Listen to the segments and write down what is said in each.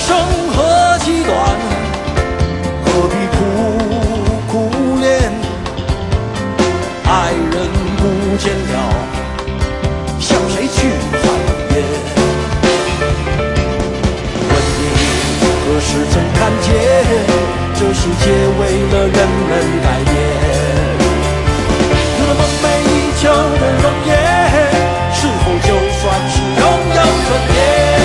生何其短，何必苦苦恋？爱人不见了，向谁去喊冤？问你何时曾看见，这世界为了人们改变？有了梦寐以求的容颜，是否就算是拥有尊严？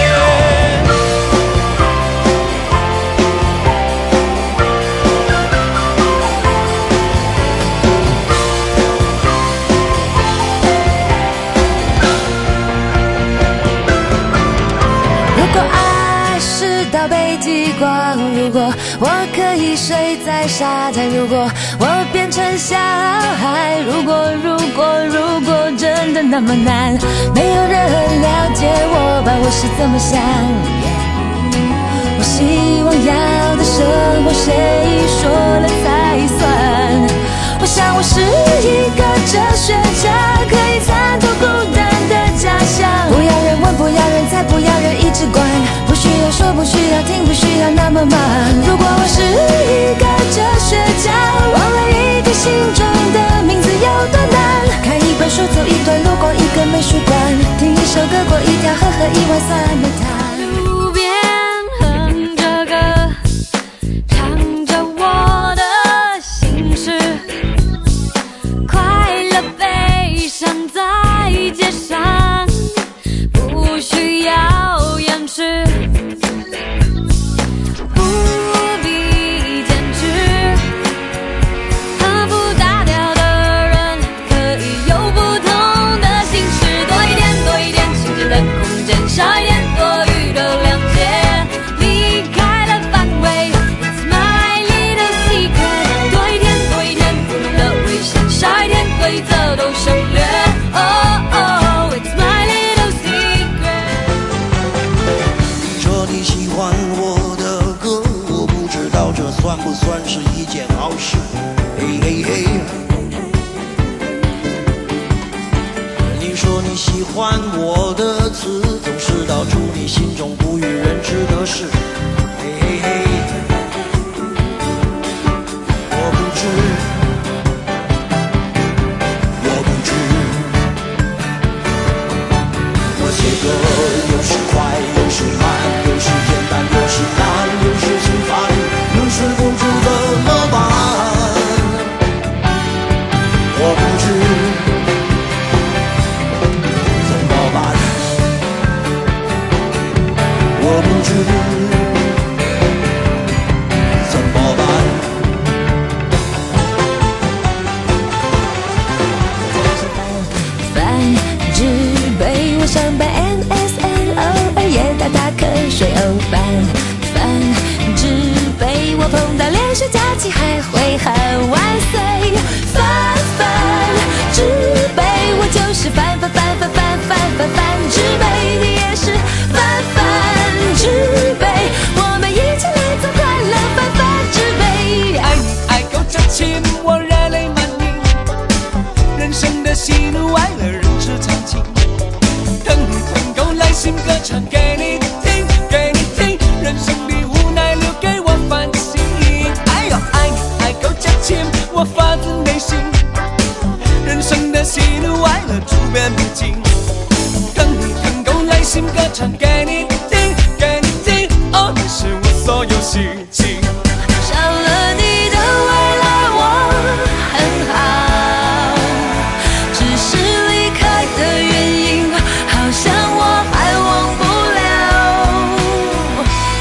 如果爱是道北极光，如果我可以睡在沙滩，如果我变成小孩，如果真的那么难，没有人了解我吧，我是怎么想。我希望要的生活谁说了才算？我想我是一个哲学家，可以参透孤单的假象。不要人问，不要人猜，不要人一直管，不需要说，不需要听，不需要那么忙。如果我是一个哲学家，忘了一个心中的名字有多难，看一本书，走一段路，逛一个美术馆，听一首歌，过一条河，喝一碗酸梅汤。 路边哼着歌，唱着我的心事，快乐悲伤在街上，不需要掩饰，不必坚持。和不搭调的人可以有不同的心事，多一点新鲜的空间，少一点多余的谅解，离开了范围。It's my little secret， 多一点不同的危险，少一点规则都省略。Oh it's my little secret。 你说你喜欢我的歌，我不知道这算不算是一件好事。嘿嘿嘿，你说你喜欢我的词，总是道出你心中不与人知的事。嘿嘿嘿，我不知，我写歌有时快，有时慢，有时简单，有时难，有时心烦，有时不知怎么办。我不知怎么办，我不知怎么办。 反指被我上班 MSN， 偶尔也打打瞌睡。反指被我碰到连续假期还会喊万岁。反指被我就是反指被你也是反指被我们一起来做快乐反指被。 爱你爱够矫情，我热泪满盈，人生的喜怒哀乐人之常情，疼够来信歌唱给你听，人生的无奈留给我反省。哎呦，爱你爱够矫情，我发自内心，人生的喜怒哀乐处变不惊，疼够来信歌唱给你听，哦，你是我所有心情。 少了你的未来我很好，只是离开的原因好像我还忘不了。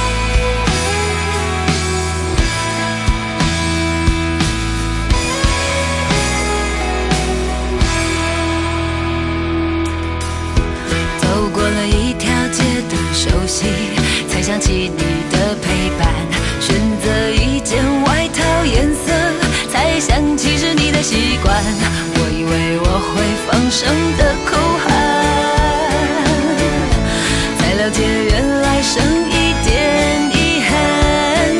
走过了一条街的熟悉，才想起你的陪伴，选择一件外套颜色，才想起是你的习惯。我以为我会放声的哭喊，才了解原来剩一点遗憾。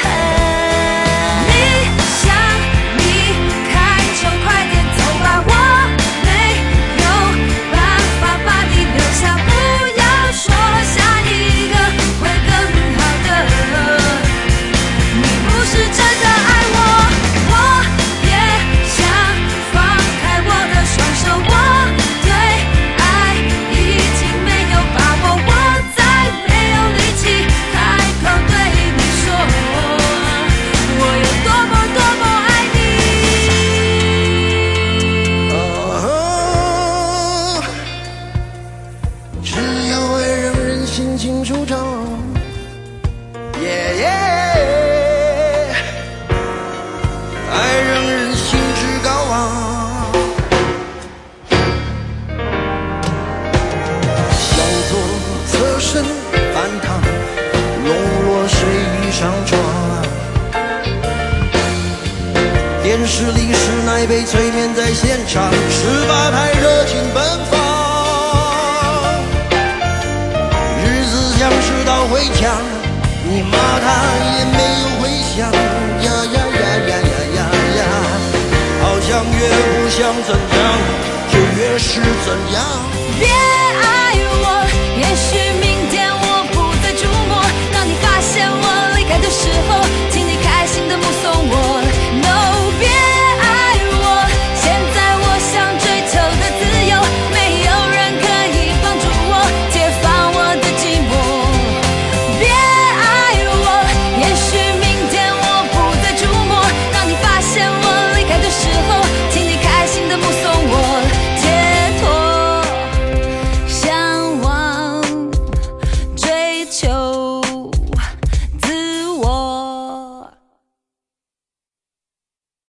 你想离开就快点走吧，我没有办法把你留下，不要说下一个会更舒畅。耶耶，爱让人兴致高昂，向左侧身翻腾，笼络睡意上床。电视里是奶被催眠在现场，18台热情奔放，日子像是道回墙，你骂他也没有回响，呀呀呀呀呀呀呀，好像越不想怎样，就越是怎样。